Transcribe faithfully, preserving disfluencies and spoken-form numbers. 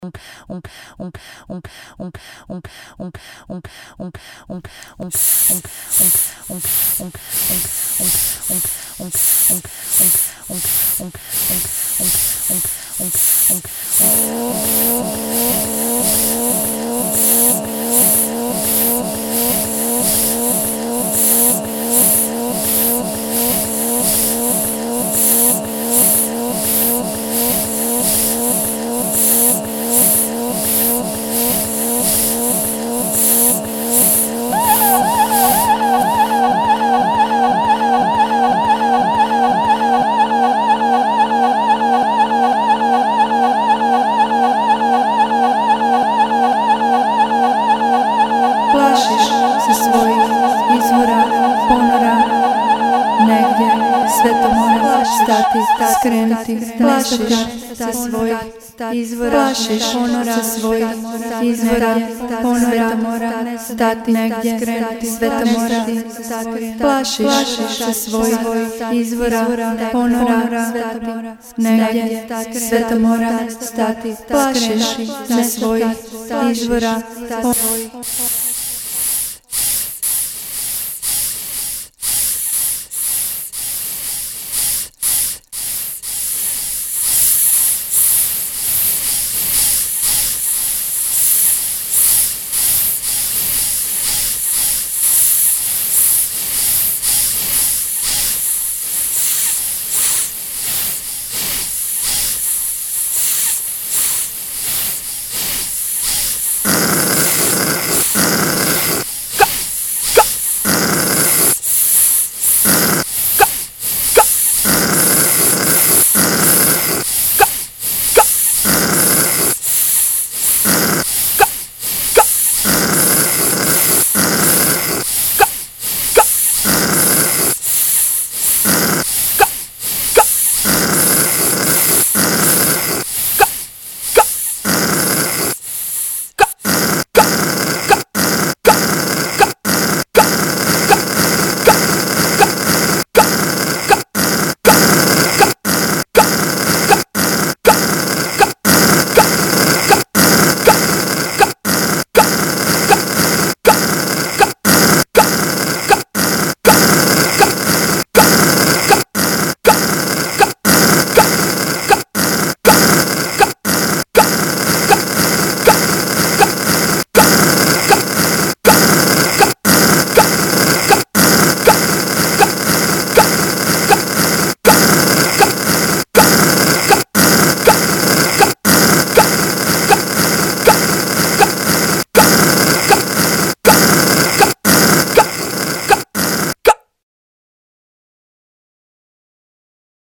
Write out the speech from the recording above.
Plašiš se svojih izvora, ponora, negdje sve to mora stati, skrenuti, plašiš se svojih izvora, plašiš ponora, svojih izvora, ponora, mora stati, negdje skrenuti, sve to mora, plašiš se svojih izvora, ponora, negdje sve to mora stati, plašiš se svojih izvora, ponora.